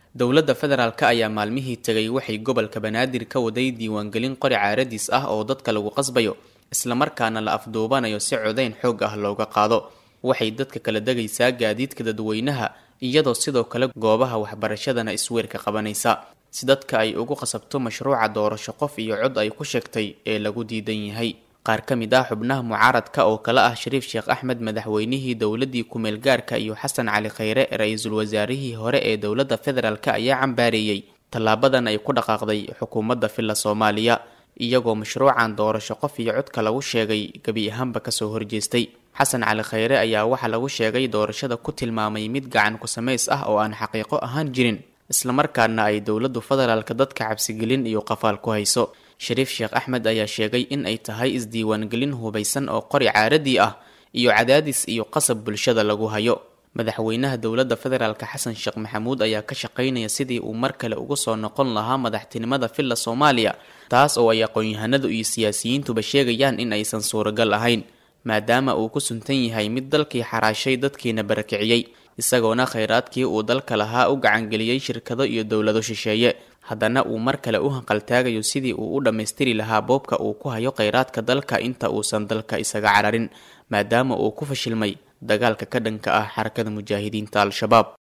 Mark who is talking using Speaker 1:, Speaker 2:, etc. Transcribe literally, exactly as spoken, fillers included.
Speaker 1: dowladda federaalka ayaa maalmihii tagay waxay gobolka Banaadir ka waday diiwaangelin qori caaradis ah oo dadka lagu qasbayo isla markaana la afduubanayo si codeyn xoog ah looga qaado. Waxay dadka kala dagaysaa gaadiidka dadweynaha iyadoo sidoo kale goobaha waxbarashadana isweerka qabanaysa si dadka ay ugu qasabto mashruuca doorasho qof iyo cod ay ku sheegtay ee lagu diidan yahay. qaar ka mid ah xubnaha mucaaradka oo kala ah Shariif Sheekh Axmed madaxweynihii dowladii ku meel gaarka iyo Xasan Cali Khayre ra'iisul wasaarihii hore ee dowladda federaalka ayaa cambaareeyay talaabadan ay ku dhaqaaqday xukuumadda filla Soomaaliya iyagoo mashruucan doorasho qof iyo codka lagu sheegay gabi ahaanba ka soo horjeestay. Xasan Cali Khayre ayaa waxa lagu sheegay doorashada ku tilmaamay mid gacan ku sameys ah oo aan xaqiiqo ahaan jirin isla markaana ay dowladdu federaalka dadka cabsigelin iyo qafaal ku hayso. Shariif Sheekh Axmed ayaa sheegay in ay tahay isdiiwaangelin hubaysan oo qori caaradii ah iyo cadaadis iyo qasab bulshada lagu hayo. Madaxweynaha dowladda federaalka Xasan Sheekh Maxamuud ayaa ka shaqeynaya sidii uu mar kale ugu soo noqon lahaa madaxtinimada filla Soomaaliya, taas oo ay aqoon-yahanadu iyo siyaasiyiintuba sheegayaan in aysan suuragal ahayn maadaama uu ku suntan yahay mid dalkii xaraashay dadkiina barakiciyay isagoona khayraadkii uu dalka lahaa u gacan geliyay shirkado iyo dowlado shisheeye. haddana uu mar kale u hanqaltaagayo sidii uu u dhammaystiri lahaa boobka uu ku hayo khayraadka dalka inta uusan dalka isaga cararin maadaama uu ku fashilmay dagaalka ka dhanka ah xarakada mujaahidiinta Al-Shabaab.